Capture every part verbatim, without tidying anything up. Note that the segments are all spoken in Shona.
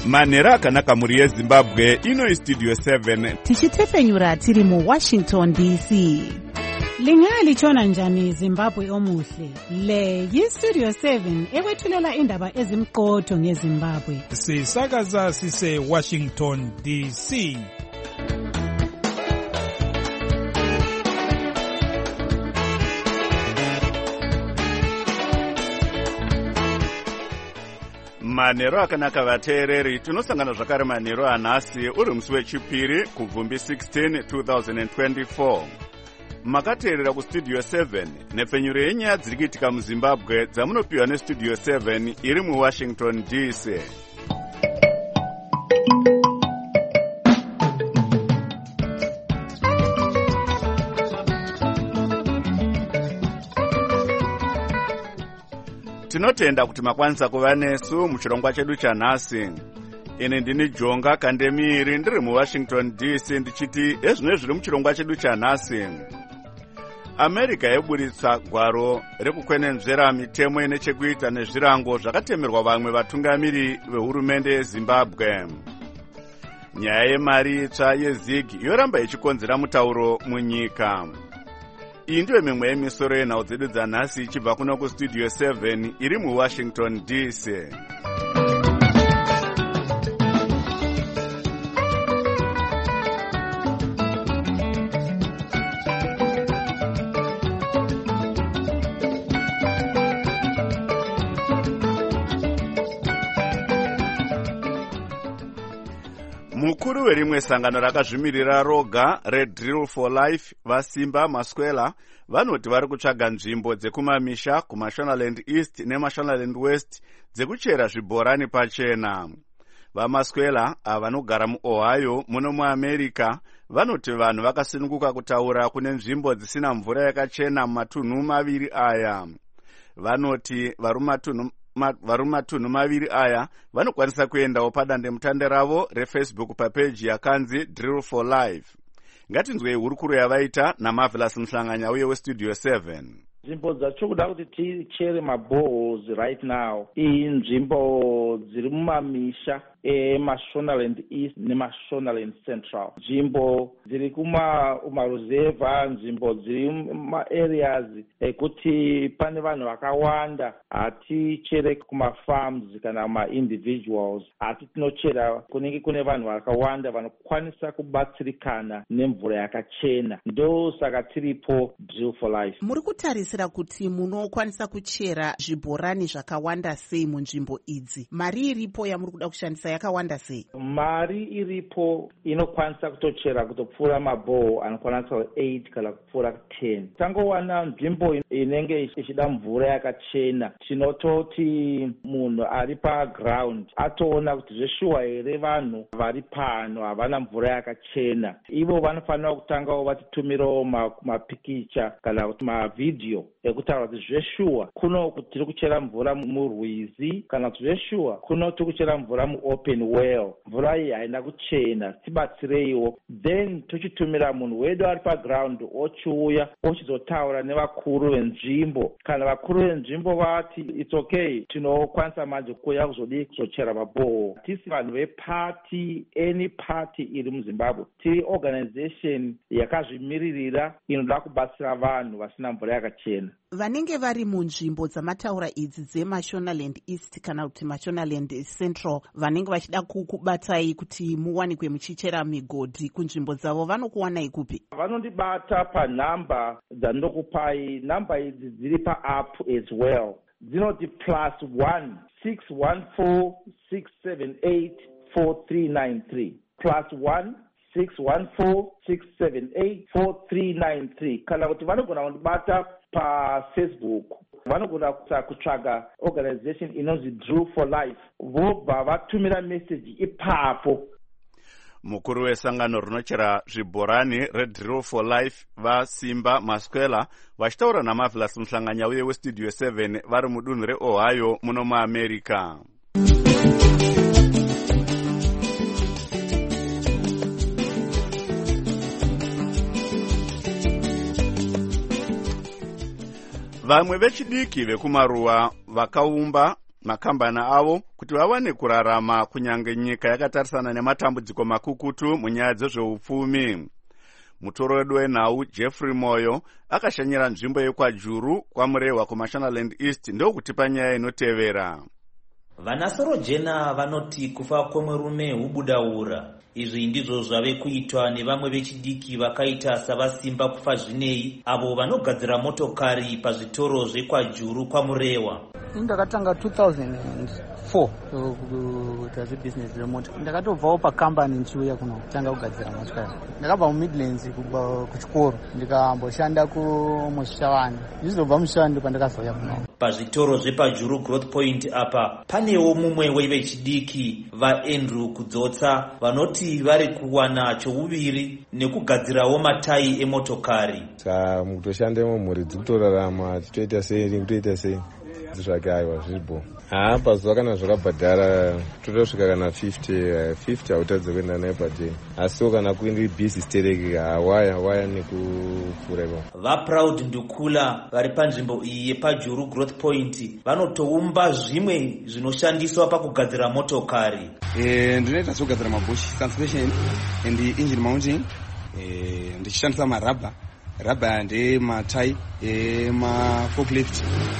manhero akanaka muri yezimbabwe. Ino istudio seven tichitefenyura tiri mu Washington D C. Lingalitshona njani Zimbabwe omuhle? Le yistudio seven ekwethulela indaba ezimqotho ngeZimbabwe. Sisakaza sise Washington D C. manhero akanaka vateereri, tinosangana zvakare manhero anhasi uri musi wechipiri kubvumbi sixteen twenty twenty-four. Makateerera kustudio seven nepfenyuro yenyaya dziri kuitika muZimbabwe dzamunopiwa nestudio seven iri muWashington D C. Tinotenda kuti makwanisa kuva nesu muchirongwa chedu chanhasi. Ini ndini Jonga Kandemiri ndiri muWashington D C ndichiti ezvino zviri muchirongwa chedu chanhasi. America yaburitsa gwaro rekukwenenzvera mitemo ine chekuita nezvirango zvakatemerwa vamwe vatungamiri vehurumende yeZimbabwe. Nyaya yemari itsva yeZig yoramba ichikonzera mutauro munyika. Iyi ndiyo mimwe yemisoro yenhau dzedu dzanhasi ichibva kuno kustudio seven iri muWashington D C. Mukuru werimwe sangano rakazvimirira roga Red Drill for Life vasimba Maswela vanoti vari kutsvaga nzvimbo dzekumamisha kuMashonaland East neMashonaland West dzekuchera zvibhorani pachena. VaMaswela avanogara muOhio muno muAmerica vanoti vanhu vakasununguka kutaura kune nzvimbo dzisina mvura yakachena mumatunhu maviri aya. Vanoti varumatunhu vari mumatunhu maviri aya vanokwanisa kuendawo padandemutande ravo reFacebook papeji yakanzi Drill for Life. Ngatinzwei hurukuro yavaita naMarvelous Mhlanganya uye westudio seven. Nzvimbo dzacho kuda kuti tichere maboreholes right now inzvimbo dziri mumamisha eMashonaland East neMashonaland Central. Nzvimbo dziri kumaruzeva, nzvimbo dziri mumaareas ekuti pane vanhu vakawanda. Hatichere kumafarms kana kuma-individuals, asi tinochera kunenge kune vanhu vakawanda vanokwanisa kubatsirikana nemvura yakachena. Ndo saka tiripo Drill for Life. Muri kutarisira kuti munokwanisa kuchera zvibhorani zvakawanda sei munzvimbo idzi? Mari iripo yamuri kuda kushandisa yakawanda sei? Mari iripo inokwanisa kutochera kutopfuura maboho anokwanisa eight kana kupfuura ten. Tangowana nzvimbo inenge ichida mvura yakachena, tinototi munhu ari paground atoona kuti zveshuwa here vanhu vari pano havana mvura yakachena. Ivo vanofanira kutangawo vatitumirawo mapikicha kana kuti mavidhiyo ekutaura kuti zveshuwa kuno kuti tiri kuchera mvura murwizi kana kuti zveshuwa kuno tiri kuchera mvura muopen well. Mvura iyi haina kuchena, tibatsireiwo. Then tochitumira munhu wedu ari paground ochiuya ochizotaura nevakuru venzvimbo. Kana vakuru venzvimbo vati it's okay, tinokwanisa manje kuuya kuzodii kuzochera maboho. Tisi vanhu vepati, any party iri muZimbabwe, tiri organization yakazvimiririra inoda kubatsira vanhu vasina mvura yakachena. Vanenge vari munzvimbo dzamataura idzi dzeMashonaland East kana kuti Mashonaland Central, vanenge vachida kukubatai kuti muwanikwe muchichera migodhi kunzvimbo dzavo, vanokuwanai kupi? Vanondibata panhamba dzandinokupai. Nhamba idzi dziri paapp as well. Dzinoti plus one six one four six seven eight four three nine three plus one six one four six seven eight four three nine three. Kana kuti vanogona kundibata paFacebook, vanogona kutsvaga organization inonzi Drill for Life, vobva vatumira message ipapo. Mukuru wesangano rinochera zvibhorani Red Drill for Life vasimba Maswela vachitaura naMarvelous Mhlanganya uye westudio seven vari mudunhu reOhio muno muAmerica. Vamwe vechidiki vekumaruwa vakaumba makambani avo kuti vawane kurarama kunyange nyika yakatarisana nematambudziko makukutu munyaya dzezveupfumi. Mutoro wedu wenhau Jeffrey Moyo akashanyira nzvimbo yekwajuru kwamurehwa kumashonaland east ndokutipa nyaya inotevera. Vanasorojena vanoti kufa kwemurume hubudaura. Izvi ndizvo zvave kuitwa nevamwe vechidiki vakaita savasimba kufa zvinei avo vanogadzira motokari pazvitoro zvekwajuru kwamurehwa. Ndakatanga two thousand four kuita zvebusiness remota. Ndakatobvawo pakambani nchiuya kuno kutanga kugadzira motokari. Ndakabva muMidlands kuchikoro ndikaamboshanda kumushavani. Ndizobva mushando pandakazouya kuno. Pazvitoro zvepajuru Growth Point apa panewo mumwe wevechidiki vaAndrew Kudzotsa vanoti vari kuwana chouviri nekugadzirawo matayi emotokari. Saka mukutoshandemo mhuri dzikutorarama tichoita sei kutoita sei zvake aiwa zvipo. Ah, pazuva kana zvakabhadhara totosvika kana fifty fifty hautadze kuenda naye padei. Asiwo kana kuindi bisi stereki hawaya waya nekufureko. VaProud Ndukula vari panzvimbo iyi yepajuru Growth Point vanotoumba zvimwe zvinoshandiswa pakugadzira motokari. Eh, ndinoita zvogadzira mabush suspension and engine mounting. Eh, ndichishandisa marabha. Rabha ndematai emaforklift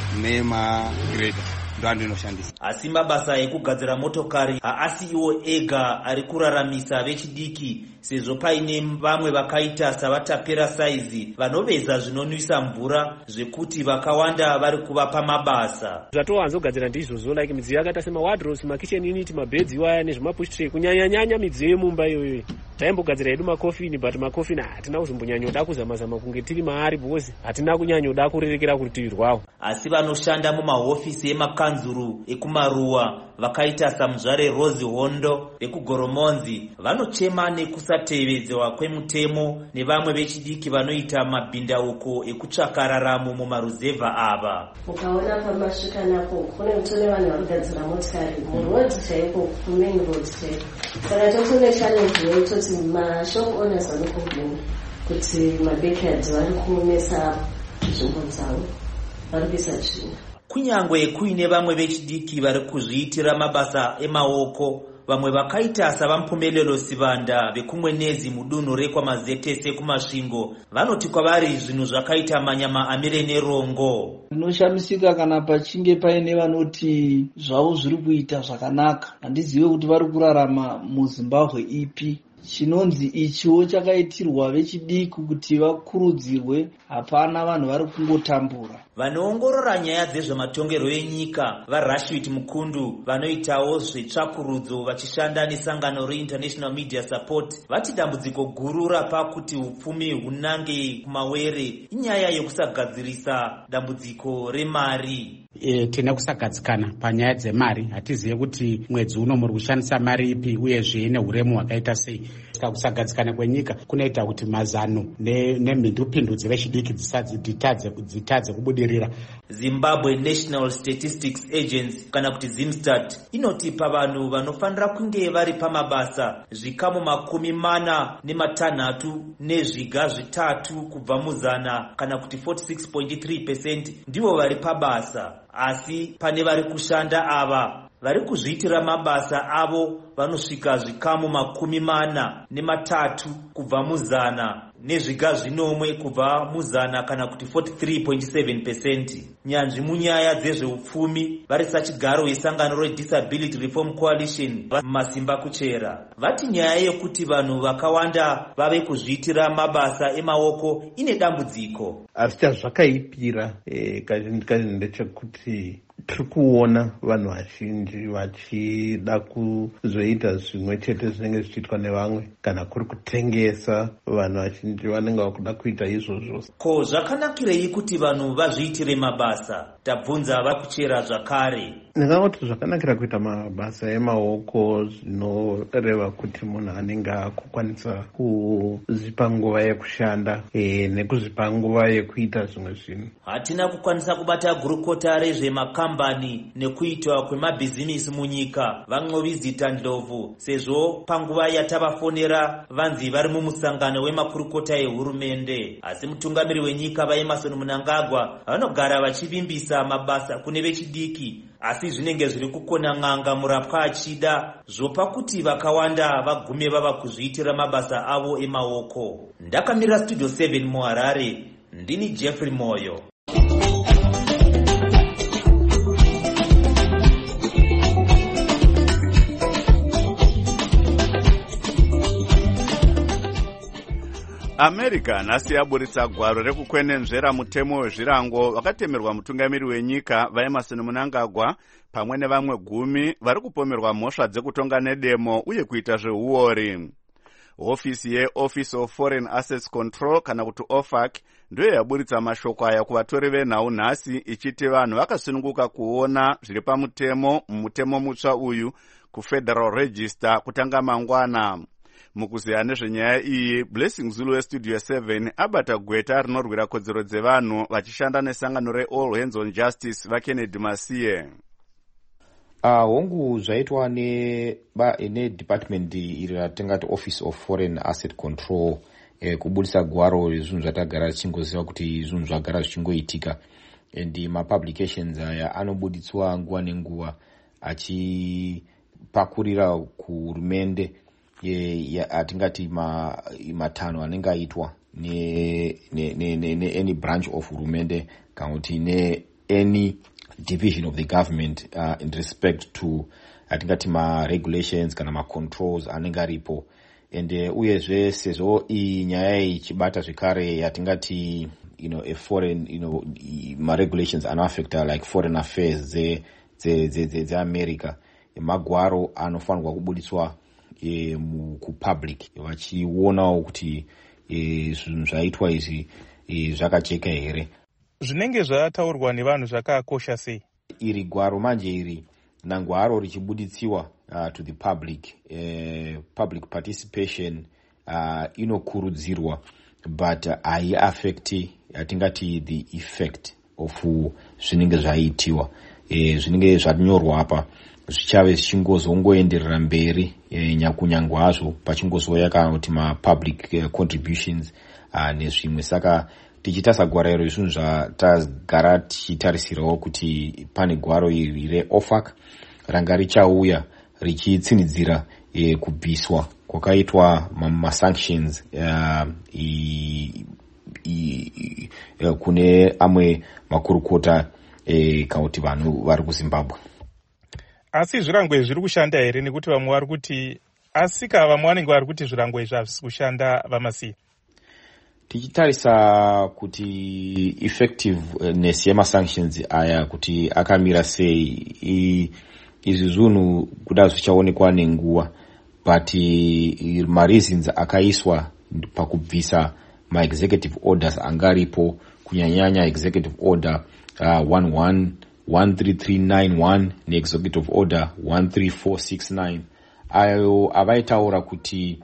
nemagrader ndo inoshandisa. Asi mabasa ekugadzira motokari haasi iwo ega ari kuraramisa vechidiki sezvo paine vamwe vakaita savatapera saizi vanoveza zvinonwisa mvura zvekuti vakawanda vari kuvapa mabasa. Zvatowanzogadzira ndizvozvo like midziyo yakaita semawadros, makitchen unit, mabhedzi waya nezvimapush tray, kunyanya-nyanya midziyo yemumba iyoyo. Taimbogadzira hedu makofini but makofini hatina kuzombonyanyoda kuzama-zama kunge tiri maari bhozi, hatina kunyanyoda kurerekera kuti tirwawo. Asi vanoshanda mumahofisi emakanzuru ekumaruwa vakaita samuzvare Rose Hondo vekugoromonzi vanochema nekusatevedzwa kwemutemo nevamwe vechidiki vanoita mabhindauko ekutsvaka raramo mumaruzevha ava. Ukaona pamasvika napo kune mutone vanhu varikugadzira motikari murodzi chaiko kumain road chaiko. Saka totone challenge yekutoti mashop owners vanokomplain kuti mabackyards vari kumesa nzvimbo dzavo vari kuisa tsvina. Kunyangwe kuine vamwe vechidiki vari kuzviitira mabasa emaoko, vamwe vakaita savampumelelo Sivanda vekumwenezi mudunhu rekwaMazetese kumasvingo vanoti kwavari zvinhu zvakaita manyama amire nerongo. Ndinoshamisika kana pachinge paine vanoti zvavo zviri kuita zvakanaka. Handizive kuti vari kurarama muZimbabwe ipi. Chinonzi ichiwo chakaitirwa vechidiki kuti vakurudzirwe, hapana vanhu vari kungotambura. Vanoongorora nyaya dzezvematongerwo enyika vaRashid Mukundu vanoitawo zvetsvakurudzo vachishanda nesangano reInternational Media Support vati dambudziko guru rapakuti upfumi hunange kumawere inyaya yekusagadzirisa dambudziko remari. E, tine kusagadzikana panyaya dzemari. Hatizive kuti mwedzi uno muri kushandisa mari ipi uyezve nehuremu hwakaita sei. Saka kusagadzikana kwenyika kunoita kuti mazano nemhindupindu ne dzevechidiki dzitadze dzitadze kubudirira. Zimbabwe National Statistics Agency kana kuti Zimstat inotipa vanhu vanofanira kunge vari pamabasa zvikamu makumi mana nematanhatu nezviga zvitatu kubva muzana kana kuti forty-six point three percent ndivo vari pabasa. Asi pane vari kushanda ava vari kuzviitira mabasa avo vanosvika zvikamu makumi mana nematatu kubva muzana nezviga zvinomwe kubva muzana kana kuti forty-three point seven percent. Nyanzvi munyaya dzezveupfumi vari sachigaro yesangano reDisability Reform Coalition mumasimba kuchera vati nyaya yekuti vanhu vakawanda vave kuzviitira mabasa emaoko ine dambudziko. Asi chazvakaipira eh, kazhinji ndechekuti tiri kuona vanhu vazhinji vachida kuzoita zvimwe chete zvinenge zvichiitwa nevamwe kana kuri kutengesa. Vanhu vazhinji vanenge vakuda kuita izvozvo. Ko zvakanakirei kuti vanhu vazviitire mabasa? Tabvunza vakuchera zvakare. Ndingangoti zvakanakira kuita mabasa emaoko zvinoreva kuti munhu anenge akukwanisa kuzipa nguva yekushanda e, nekuzipa nguva yekuita zvimwe zvinhu. Hatina kukwanisa kubata gurukota rezvemakamba makambani nekuitwa kwemabhizimisi munyika van'ovizita ndlovu sezvo panguva yatavafonera vanzi vari mumusangano wemakurukota ehurumende. Asi mutungamiri wenyika vaEmmerson Mnangagwa vanogara vachivimbisa mabasa kune vechidiki, asi zvinenge zviri kukona ng'anga murapwa achida zvopa kuti vakawanda vagume vava kuzviitira mabasa avo emaoko. Ndakamira Studio seven muHarare, ndini Jeffrey Moyo. America nhasi yaburitsa gwaro rekukwenenzvera mutemo wezvirango vakatemerwa mutungamiri wenyika vaEmmerson Mnangagwa pamwe nevamwe gumi vari kupomerwa mhosva dzekutonga nedemo uye kuita zveuori. Hofisi yeOffice of Foreign Assets Control kana kuti O F A C ndiyo yaburitsa mashoko aya kuvatori venhau nhasi ichiti vanhu vakasununguka kuona zviri pamutemo mumutemo mutsva uyu kuFederal Register kutanga mangwana. Mukuziya nezvenyaya iyi, Blessing Zulu weStudio seven abata gweta rinorwira kodzero dzevanhu vachishanda nesangano reAll Hands on Justice vaKennedy Masiye. Uh, hongu zvaitwa ne ba ine department iri ratingati Office of Foreign Asset Control eh, kubudisa gwaro zvinhu zvatagara tichingoziva kuti zvinhu zvagara zvichingoitika, and ma publications aya anobuditswa nguva nenguva achipakurira kuhurumende atingati ma matanho anenge aitwa ne ne ne ne any branch of hurumende kana kuti ne any division of the government uh, in respect to atingati ma regulations kana ma controls anenge aripo. And uh, uyezve sezvo iyi nyaya ichibata zvekare atingati you know a foreign you know ma regulations anoaffecta like foreign affairs ze ze ze ze America, magwaro anofanirwa kubudiswa E, kupublic vachionawo kuti e, zvinhu zvaitwa izvi e, zvakajeka here. Zvinenge zvataurwa nevanhu zvakakosha sei? Iri gwaro manje iri nangwaro richibuditsiwa uh, to the public, uh, public participation uh, inokurudzirwa, but haiaffecti uh, atingati the effect of uh, zvinenge zvaitiwa. E, zvinenge zvatinyorwa apa zvichave zvichingozongoenderera mberi e, nyakunyangwa hazvo pachingozouya kana kuti ma-public uh, contributions uh, nezvimwe. Saka tichitasa gwaro iro zvinhu zvatagara tichitarisirawo kuti pane gwaro iri re-O F A C ranga richauya richitsinidzira e, kubviswa kwakaitwa ma-sanctions uh, i, i, i, uh, kune amwe makurukota e, kana kuti vanhu vari kuZimbabwe. Asi zvirango izvi zviri kushanda here? Nekuti vamwe vari kuti asika vamwe vanenge vari kuti zvirango izvi hazvisi kushanda vamasiya. Tichitarisa kuti effectiveness yemasanctions aya kuti akamira sei, izvi zvinhu kuda zvichaonekwa nenguva, but mareasons akaiswa pakubvisa ma-executive orders angaripo, kunyanyanya executive order uh, one one one three three nine one ne-executive order one three four six nine, ayo avaitaura kuti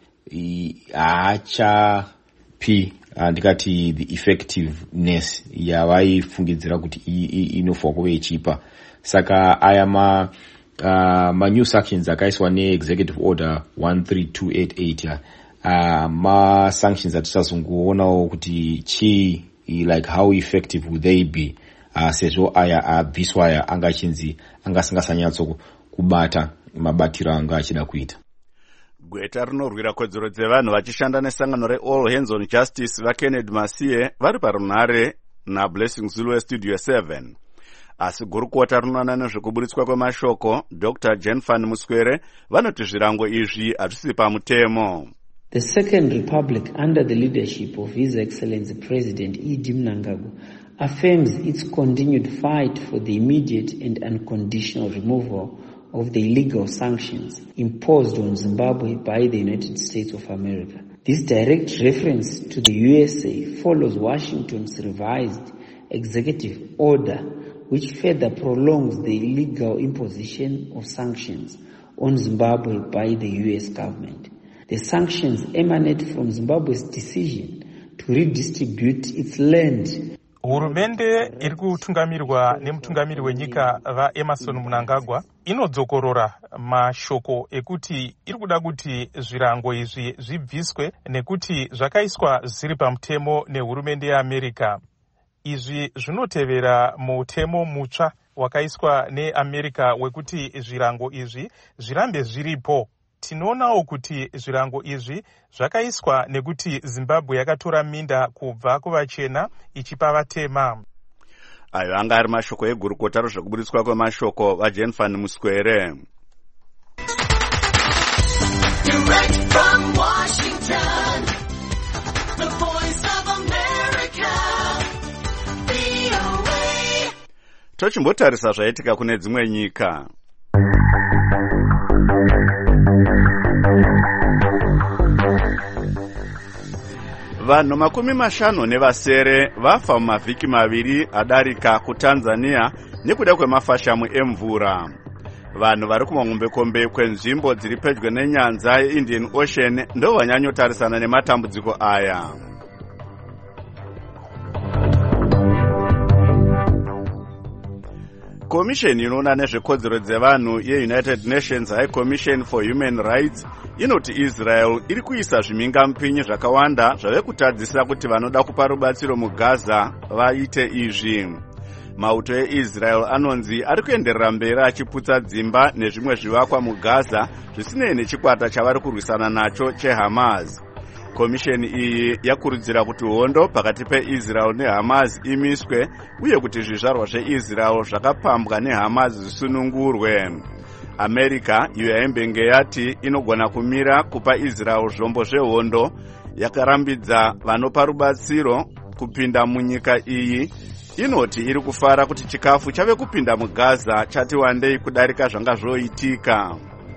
haachapi ndikati the effectiveness yavaifungidzira kuti inofanirwa kuve ichipa. Saka aya ma uh, ma new sanctions akaiswa ne-executive order one three two eight eight ya uh, ma sanctions atichazongoonawo kuti chii, like how effective will they be uh, sezvo aya abviswa aya anga achinzi angasingasanyatso kubata mabatiro anga achida kuita. Gweta rinorwira kodzero dzevanhu vachishanda nesangano reAll Hands on Justice vaKennedy Masiye vari parunhare naBlessing Zulu weStudio seven. Asi gurukota rinoona nezvekuburitswa kwemashoko Doctor Jenfan Muswere vanoti zvirango izvi hazvisi pamutemo. The Second Republic, under the leadership of His Excellency President E D Mnangagwa, affirms its continued fight for the immediate and unconditional removal of the illegal sanctions imposed on Zimbabwe by the United States of America. This direct reference to the U S A follows Washington's revised executive order, which further prolongs the illegal imposition of sanctions on Zimbabwe by the U S government. The sanctions emanate from Zimbabwe's decision to redistribute its land. hurumende iri kutungamirwa nemutungamiri wenyika vaEmerson Mnangagwa inodzokorora mashoko ekuti iri kuda kuti zvirango izvi zvibviswe nekuti zvakaiswa zviri pamutemo nehurumende yeAmerica. Izvi zvinotevera mutemo mutsva wakaiswa neAmerica wekuti zvirango izvi zvirambe zviripo. Tinoonawo kuti zvirango izvi zvakaiswa nekuti Zimbabwe yakatora minda kubva kuvachena ichipa vatema. Ayo anga ari mashoko egurukota rozvekuburitswa kwemashoko vaJane van Muswere. Direct from Washington, the voice of America, V O A. Tochimbotarisa zvaitika kune dzimwe nyika. Vanhu makumi mashanu nevasere vafa mumavhiki maviri adarika kuTanzania nekuda kwemafashamu emvura. Vanhu vari kumahombekombe kwenzvimbo dziri pedyo nenyanza yeIndian Ocean ndo vanyanyotarisana nematambudziko aya. Komisheni inoona nezvekodzero dzevanhu yeUnited Nations High Commission for Human Rights inoti Israel iri kuisa zvimhingamupinyi zvakawanda zvave kutadzisa kuti vanoda kupa rubatsiro muGaza vaite izvi. Mauto eIsrael anonzi ari kuenderera mberi achiputsa dzimba nezvimwe zvivakwa muGaza zvisinei nechikwata chavari kurwisana nacho cheHamas. Komisheni iyi yakurudzira kuti hondo pakati peIsrael neHamas imiswe uye kuti zvizvarwa zveIsrael zvakapambwa neHamas zvisunungurwe. America iyo yaimbenge yati inogona kumira kupa Israel zvombo zvehondo yakarambidza vanopa rubatsiro kupinda munyika iyi, inoti iri kufara kuti chikafu chave kupinda muGaza chati wandei kudarika zvanga zvoitika.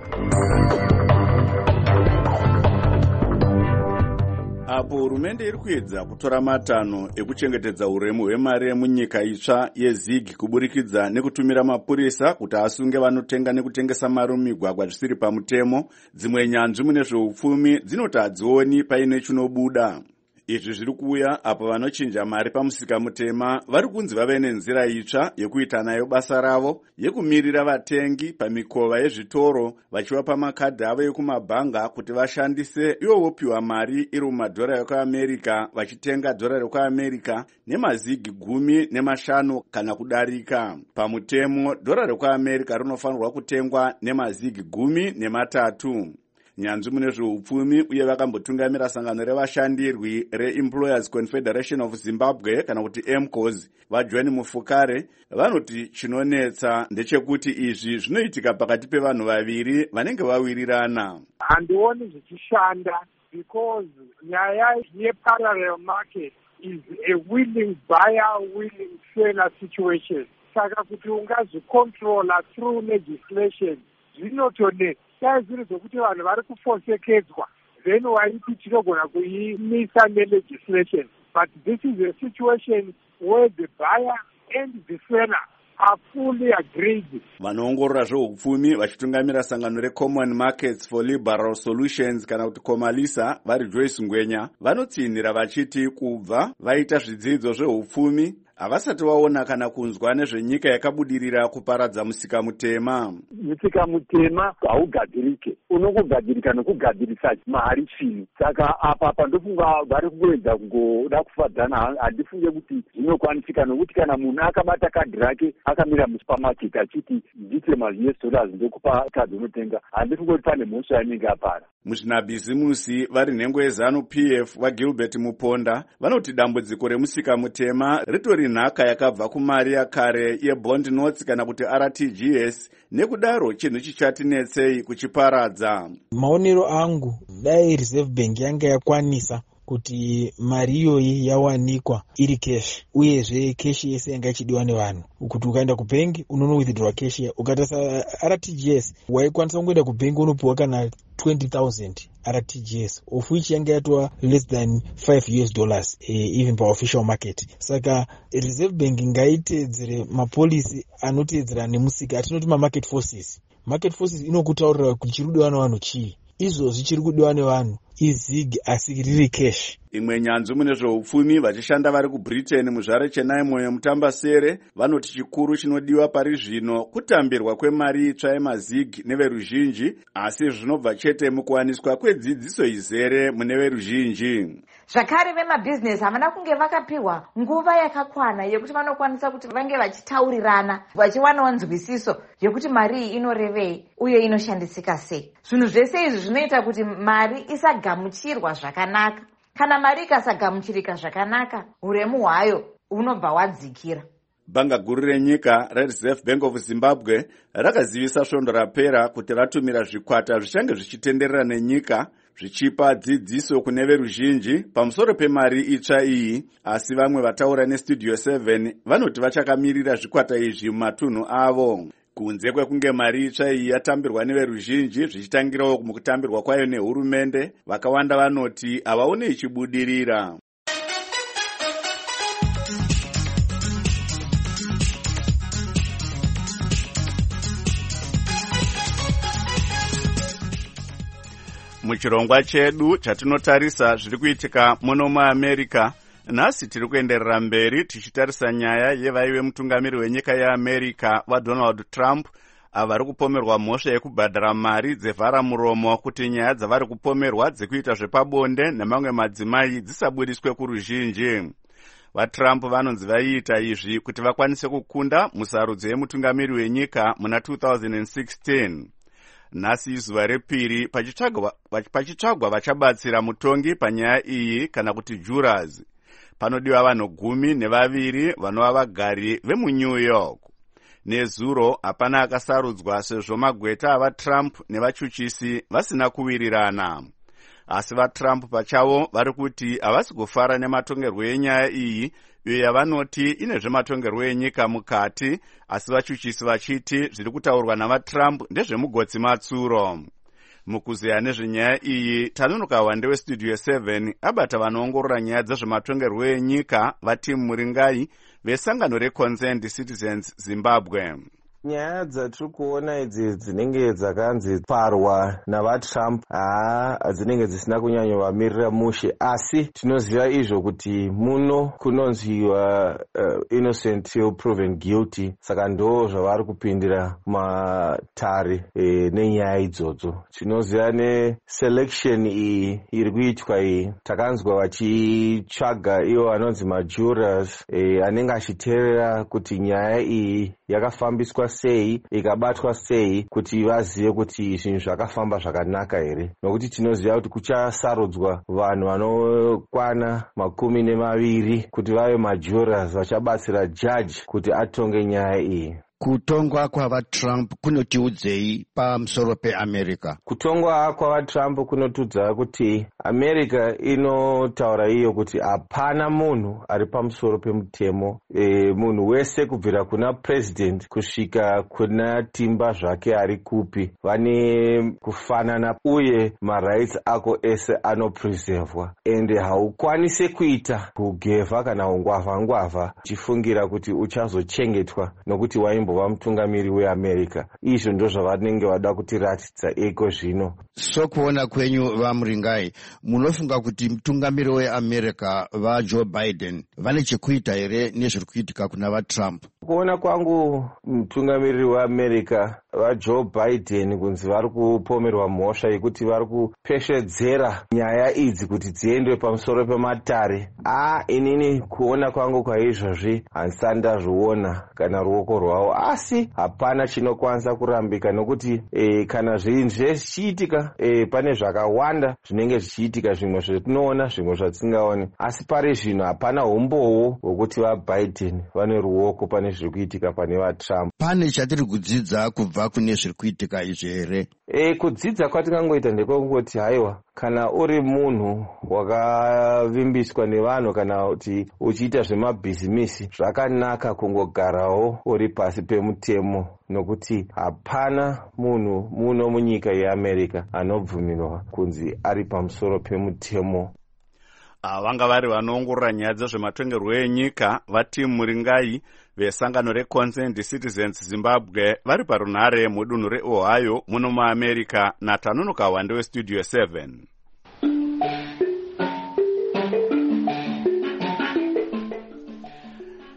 Apo hurumende iri kuedza kutora matanho ekuchengetedza uremu hwemari yemunyika itsva yeZig kuburikidza nekutumira mapurisa kuti asunge vanotenga nekutengesa mari mumigwagwa zvisiri pamutemo, dzimwe nyanzvi mune zveupfumi dzinoti hadzioni paine chinobuda. Izvi zviri kuuya apo vanochinja mari pamusika mutema vari kunzi vave nenzira itsva yekuita nayo basa ravo yekumirira vatengi pamikova yezvitoro vachivapa makadhi avo ekumabhanga kuti vashandise ivo vopiwa mari iri mumadhora ekuAmerica vachitenga dhora rekuAmerica nemazigi gumi nemashanu kana kudarika. Pamutemo dhora rekuAmerica rinofanirwa kutengwa nemazigi gumi nematatu. Nyanzvi mune zveupfumi uye vakambotungamira sangano revashandirwi reEmployers Confederation of Zimbabwe kana kuti M C O Z vaJohn Mufukare vanoti chinonetsa ndechekuti izvi zvinoitika pakati pevanhu vaviri vanenge vawirirana. Handioni zvichishanda because nyaya yeparallel market is a willing buyer willing seller situation. Saka kuti ungazvicontrola through legislation zvinotonetsa. Sai zviri zvokuti vanhu vari kufosekedzwa then waiti tinogona kuimisa nelegislation, but this is a situation where the buyer and the seller are fully agreed. Vanoongorora zveupfumi vachitungamira sangano reCommon Markets for Liberal Solutions kana kuti Comalisa vari Joyce Ngwenya vanotsinhira vachiti kubva vaita zvidzidzo zveupfumi havasati vaona kana kunzwa nezvenyika yakabudirira kuparadza musika mutema. Musika mutema haugadzirike, unongogadzirika nokugadzirisa mari chini. Saka apa pandofunga vari kuedza kungoda kufadzana, handifunge kuti zvinokwanisika nokuti kana munhu akabata kadhi rake akamira musupermarket achiti ndite ma-U S dollars ndokupa kadhi unotenga, handifunge kuti pane mhosva yanenge apara. Muzvinabhizimusi vari nhengo yeZanu-P F vaGilbert Muponda vanoti dambudziko remusika mutema ritori nhaka yakabva kumari yakare yebond notes kana kuti R T G S, nekudaro chinhu chichatinetsei kuchiparadza. Maonero angu dai Reserve Bank yanga yakwanisa kuti mari iyoyi yawanikwa iri cash, uyezve cash yese yanga ichidiwa nevanhu, kuti ukaenda kubengi unono withdraw cash ya ukatasa R T G S waikwanisa kungoenda kubengi unopiwa kana twenty thousand R T G S, of which yanga yatova less than five U S dollars eh, even pa official market. Saka Reserve Bank ngaiteedzere mapolisi anoteedzera nemusika, atinoti ma market forces. Market forces inokutaurira kuti chiri kudiwa nevanhu chii, izvozvi chiri kudiwa nevanhu izig asi riri cash. Imwe nyanzvi mune zveupfumi vachishanda vari kuBritain muzvare chenaimo yemutambasere vanoti chikuru chinodiwa pari zvino kutambirwa kwemari itsva yemazig neveruzhinji, asi zvinobva chete mukuwaniswa kwedzidziso izere mune veruzhinji. Zvakare vemabhizinesi havana kunge vakapiwa nguva yakakwana yekuti vanokwanisa kuti vange vachitaurirana vachiwanawo nzwisiso yekuti mari iyi inorevei uye inoshandisika sei. Zvinhu zvese izvi zvinoita kuti mari isagamuchirwa zvakanaka. Kana mari ikasagamuchirika zvakanaka, uremu hwayo unobva wadzikira. Bhanga guru renyika reReserve Bank of Zimbabwe rakazivisa svondo rapera kuti ratumira zvikwata zvichange zvichitenderera nenyika zvichipa dzidziso kune veruzhinji pamusoro pemari itsva iyi, asi vamwe vataura neStudio seven vanoti vachakamirira zvikwata izvi mumatunhu avo. Kunze kwekunge mari itsva iyi yatambirwa neveruzhinji zvichitangirawo mukutambirwa kwayo nehurumende, vakawanda vanoti havaone ichibudirira. Muchirongwa chedu chatinotarisa zviri kuitika muno muAmerica, nhasi tiri kuenderera mberi tichitarisa nyaya yevaive mutungamiri wenyika yeAmerica vaDonald Trump avari kupomerwa mhosva yekubhadhara mari dzevhara muromo kuti nyaya dzavari kupomerwa dzekuita zvepabonde nemamwe madzimai dzisabudiswe kuruzhinji. VaTrump vanonzi vaiita izvi kuti vakwanise kukunda musarudzo yemutungamiri wenyika muna two thousand sixteen. Nhasi izuva repiri pachitsvagwa vachabatsira mutongi panyaya iyi kana kuti jurors. Panodiwa vanhu gumi nevaviri vanova vagari vemuNew York. Nezuro hapana akasarudzwa sezvo magweta avaTrump nevachuchisi vasina kuwirirana. Asi vaTrump pachavo vari kuti havasi kufara nematongerwo enyaya iyi, iyo yavanoti ine zvematongerwo enyika mukati, asi vachuchisi vachiti zviri kutaurwa navaTrump ndezvemugotsi matsuro. Mukuzeya nezvenyaya iyi, Tanunuka Wande weStudio seven abata vanoongorora nyaya dzezvematongerwo enyika vaTim Muringai vesangano reConsent Citizens Zimbabwe. Nyaya dzatiri kuona idzi dzinenge dzakanzi parwa navaTrump haa dzinenge dzisina kunyanyovamirira mushe, asi tinoziva izvo kuti muno kunonziwa uh, innocent till proven guilty, saka ndo zvavari kupindira matare e, nenyaya idzodzo. Tinoziva neselection iyi iri kuitwa iyi, takanzwa vachitsvaga ivo vanonzi majurors e, anenge achiteerera kuti nyaya iyi yakafambiswa sei, ikabatwa sei, kuti vazive kuti zvinhu zvakafamba zvakanaka here. Nokuti tinoziva kuti kuchasarudzwa vanhu vanokwana makumi nemaviri kuti vave majurors vachabatsira judge kuti atonge nyaya iyi. Kutongwa kwavaTrump kunotiudzei pamusoro peAmerica? Kutongwa kwavaTrump kunotiudza kuti America inotaura iyo kuti hapana munhu ari pamusoro pemutemo. E, munhu wese kubvira kuna president kusvika kuna timba zvake ari kupi vane kufanana, uye marights ako ese anopreservwa, ende haukwanise kuita kugevha kana ungwavha ngwavha uchifungira kuti uchazochengetwa nokuti waimbova mutungamiri weAmerica. Izvo ndo zvavanenge vada kutiratidza eko zvino. So kuona kwenyu vaMuringai, munofunga kuti mutungamiri weAmerica vaJoe Biden vane chekuita here nezviri kuitika kuna vaTrump? Kuona kwangu mutungamiri weAmerica vaJoe Biden kunzi vari kupomerwa mhosva yekuti vari kupeshedzera nyaya idzi kuti dziendwe pamusoro pematare. Ah, inini kuona kwangu kwaizvozvi handisati ndazviona kana ruoko rwavo, asi hapana chinokwanisa kurambika nokuti e, kana zvinhu zvichiitika e, pane zvakawanda zvinenge zvichiitika, zvimwe zvetinoona zvimwe zvatingaoni, asi pari zvino hapana umbowo hwekuti vaBiden vane ruoko pane zviri kuitika pane vaTrump. Pane chatiri kudzidza kubva kune zviri kuitika izvi here? E, kudzidza kwatingangoita ndekongoti haiwa, kana uri munhu wakavimbiswa nevanhu kana kuti uchiita zvemabhizimisi, zvakanaka kungogarawo uri pasi pemutemo, nokuti hapana munhu muno munyika yeAmerica anobvumirwa kunzi ari pamusoro pemutemo. Vanga vari vanoongorora nyaya dzezvematongerwo enyika vaTim Muringai vesangano reConsent Citizens Zimbabwe vari parunhare mudunhu reOhio muno muAmerica, naTanunuka Wande weStudio seven.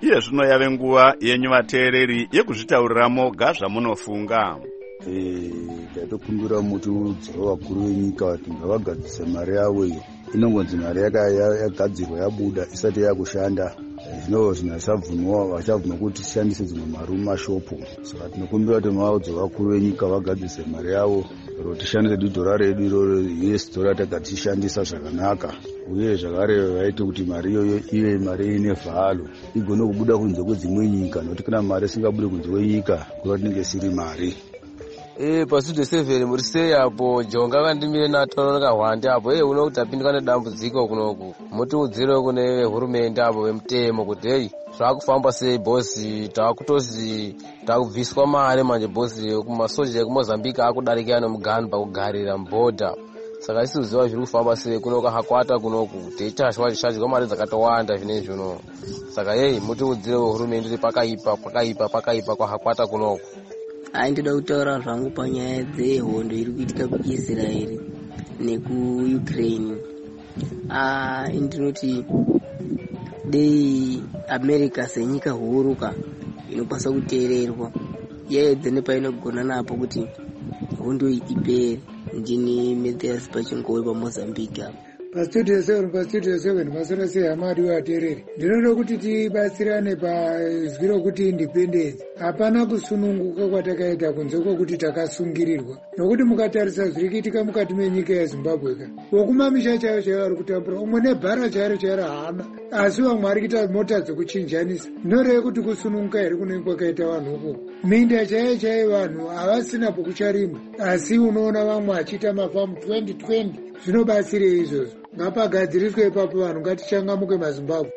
iye zvino yave nguva yenyu vateereri yekuzvitaurira moga zvamunofunga. Tatokumbira mutudziro vakuru venyika kuti ngavagadzise mari yavo iyo. Inongonzi mari yagadzirwa yabuda isati yakushanda. Zvino zvinasabvunwa vachabvunwa kuti tishandise dzimwe mari mumashopu. Saka tinokumbira kuti mavaudzi vakuru venyika vagadzise mari yavo kuti tishandise dhora redu iroro U S dollar takatishandisa zvakanaka. Uye zvakare vaite kuti mari iyoyo ive mari ine vhalo igone kubuda kunze kwedzimwe nyika, nokuti kana mari isingabudi kunze kwenyika kuva tinenge siri mari. Eh, pasude seven muri sei apo jonga kandimire natoro kahwande apo eh uno kuti apindika nedambudziko kunoku mutiudzire kune hurumende apo vemutemo kuti hey zvakufamba sei bosi takutozi takubviswa mari manje bosi kumasoja ekumozambika akudarika nomugani pakugarira mubhodha. Saka isiuziva zviri kufamba sei kunoka hakwata kunoku teitashwa tishadya mari dzakatowanda zvinezvi uno. Saka hey mutiudzire hurumende pakaipa pakaipa pakaipa kwa hakwata kunoku. Hai, ndoda kutaura zvangu panyaya dzehondo iri kuitika kuIsraeri nekuUkraine. Ah, ndinoti dei America senyika huruka inokwanisa kuteererwa yaedze nepainogona napo kuti hondo ipere. Ndini Mathias Pachingowe paMozambique apo. Pastudio seven pastudio seven masora sei hamadi vateereri, ndinoda kuti tibatsirane pazwiro kuti independence. Hapana kusununguka kwatakaita kunze kwokuti takasungirirwa, nokuti mukatarisa zviri kuitika mukati menyika yeZimbabwe ka wokumamisha chaiyo chaiyo vari kutambura, umwe nebhara chairo chairo haana, asi vamwe vari kuita mota dzekuchinjanisa. Ndinoreva kuti kusununguka here kunenge kwakaita vanhu ukoko. Minda chaiyo chaiyo vanhu havasina pokucharimwa, asi unoona vamwe vachiita mafamu twenty twenty. Zvinobatsirei izvozvo? Ngapagadziriswe ipapo vanhu ngatichangamuke maZimbabwe.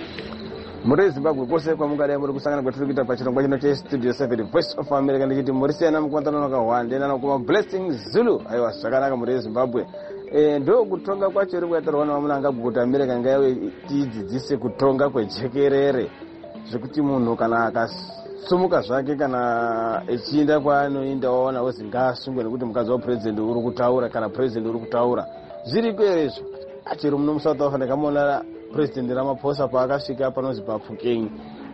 Muri Zimbabwe kwose kwamungadai muri kusangana kwatiri kuita pachirongwa chino chestudio seven Voice of America ndichiti muri siyana mukuvatana nakahwande nanokuma Blessing Zulu. Aiwa zvakanaka muri Zimbabwe. Eh ndo kutonga kwacho iri kuitirwa naMunangagwa kuti America ngaive tidzidzise kutonga kwejekerere. Zvekuti munhu kana akasumuka zvake kana echienda kwaanoenda waona wozi ngaasungwe nekuti mukadzi wapresident uri kutaura kana president uri kutaura. Zviri kwerezvo. Achiri muno muSouth Africa kamonara President Ramaphosa paakasvika panozi paPhukeng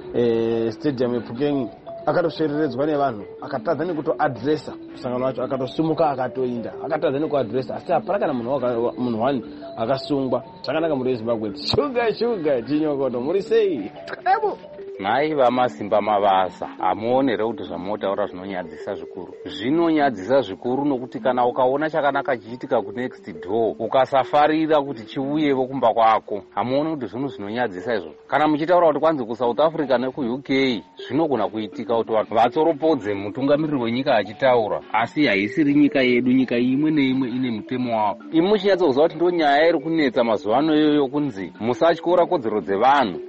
eh stadium yePhukeng akatoshereredzwa nevanhu akatadza nekutoadressa kusangano wacho akatosumuka akatoinda akatadza nekuadressa asi hapana kana munhu munhu wani akasungwa. Zvakanaka muri Zimbabwe. Shuga shuga chinyokoto muri sei? Takadabo mai vamasimba mavasa amuonere kuti zvamotaura zvinonyadzisa zvikuru zvinonyadzisa zvikuru nokuti kana ukaona chakanaka chiitika kunext door ukasafarira kuti chiuyevo kumba kwako hamuoni kuti zvinhu zvinonyadzisa izvo. Kana muchitaura kuti kwanzi kuSouth Africa nekuUK zvinogona kuitika kuti vanhu vatsoropodze mutungamiriri wenyika achitaura asi haisiri nyika yedu. Nyika imwe neimwe ine mutemo wavo. Imi muchinyatsokuziva kuti ndo nyaya iri kunetsa mazuva ano iyoyo kunzi musatyora kodzero dzevanhu.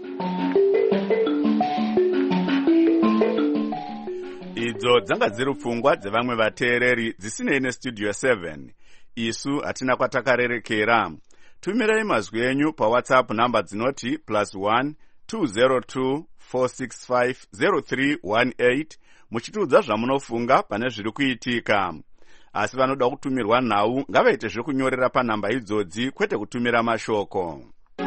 Idzo dzanga dziri pfungwa dzevamwe vateereri dzisinei nestudio seven. Isu hatina kwatakarerekera. Tumirai mazwi enyu paWhatsApp namba dzinoti plus one two zero two four six five zero three one eight muchitiudza zvamunofunga pane zviri kuitika. Asi vanoda kutumirwa nhau ngavaite zvekunyorera panhamba idzodzi kwete kutumira mashoko.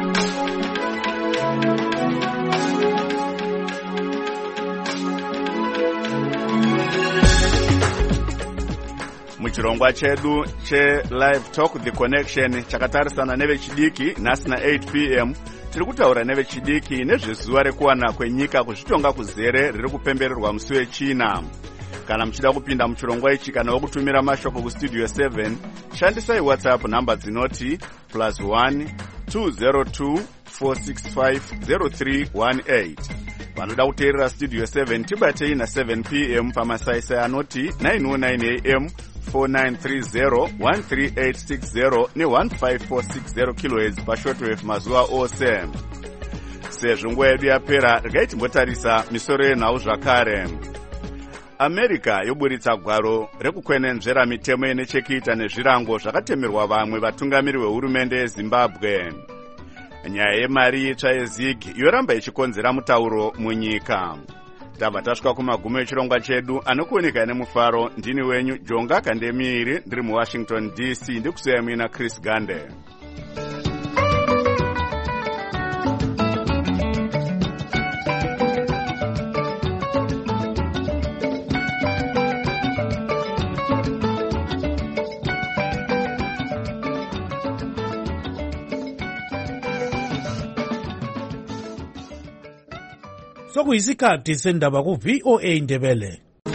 Muchirongwa chedu che Live Talk The Connection chakatarisana nevechidiki nhasi na eight p m tiri kutaura nevechidiki nezvezuva rekuwana kwenyika kuzvitonga kuzere riri kupembererwa musi wechina. Kana muchida kupinda muchirongwa ichi kana wokutumira mashoko kustudio seven shandisai WhatsApp namba dzinoti plus one two zero two four six five zero three one eight. Vanoda kuteerera studio seven tibatei na seven p m pamasaisai anoti nine oh nine a m four nine three zero one three eight six zero ne one five four six zero kilohertz pashortwave mazuva ose. Sezvo nguva yedu yapera regai timbotarisa misoro yenhau zvakare. America yoburitsa gwaro rekukwenenzvera mitemo ine chekuita nezvirango zvakatemerwa vamwe vatungamiri vehurumende yeZimbabwe. Nyaya yemari itsva yeZig yoramba ichikonzera mutauro munyika. Tabva tasvika kumagumo echirongwa chedu anokuoneka nemufaro. Ndini wenyu Jonga Kandemiri ndiri muWashington D C ndikusiyai muina Chris Gande. sokuyisikhathi sendaba ku-V O A Ndebele.